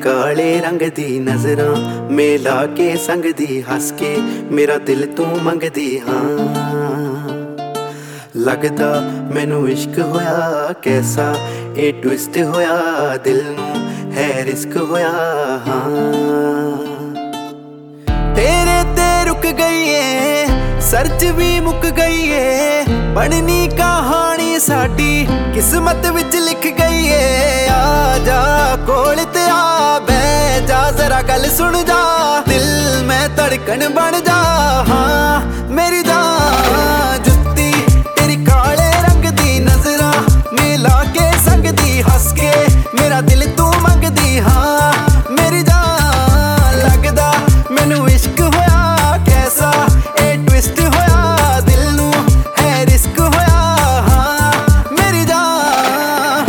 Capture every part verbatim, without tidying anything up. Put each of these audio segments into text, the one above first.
काले रंग दी नजरां मिला के संग दी हस के मेरा दिल तू मंगदी हाँ। लगदा मैनू इश्क होया कैसा ए ट्विस्ट होया दिल नू है रिस्क होया हाँ। तेरे ते रुक गई है सर्च भी मुक गई है बननी कहानी साडी किस्मत विच लिख गई है। आ जा कोल ते आ बैठ जा जरा गल सुन जा दिल मैं धड़कन बन जा हाँ मेरी जान। जुत्ती तेरी काले रंग दी नजरां मिला के संग दी हस के मेरा दिल तू मंगदी हाँ मेरी जान। लगदा मैनू इश्क होया कैसा ए ट्विस्ट होया दिल नू है रिस्क होया हाँ मेरी जान।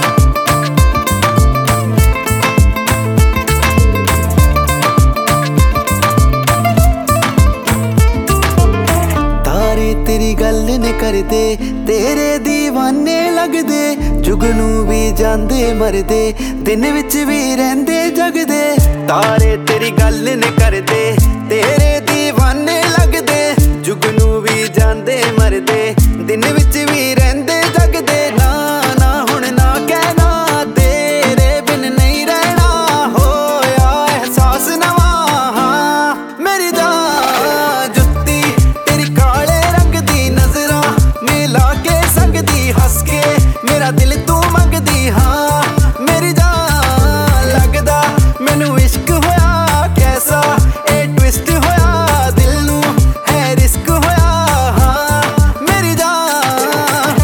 तारे तेरी गल ने करदे तेरे दीवाने लगदे जुगनू भी जांदे मरदे दिन विच भी रहिंदे जगदे। तारे तेरी गल ने करदे तेरे दीवाने लगदे जुगनू भी जांदे मरदे दिन विच भी रहिंदे जगदे। ना ना हुण ना कहना तेरे बिन नहीं रहना होया एहसास नवा हाँ मेरी जान। जुत्ती तेरी काले रंग दी नजरां मिला के संग दी हस के मेरा दिल तू मंगदी हाँ मेरी जान। लगदा मैनू इश्क होया कैसा ए ट्विस्ट होया दिल नू है रिस्क होया हाँ मेरी जान।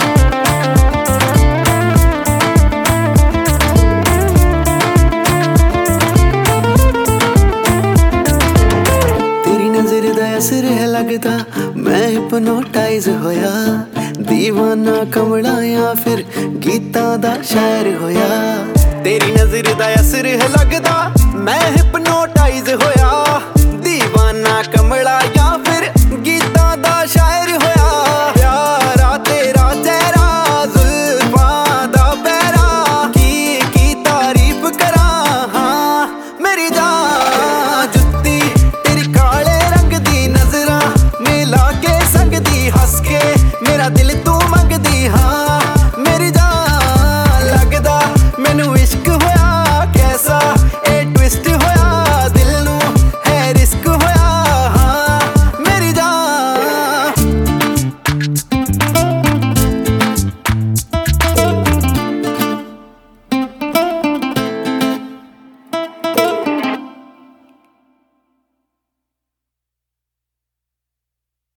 तेरी नजर दा असर है लगदा मैं हिपनोटाइज होया दीवाना कमला या फिर गीतां दा शायर होया। तेरी नजर दा असर है लगदा मैं हिपनोटाइज होया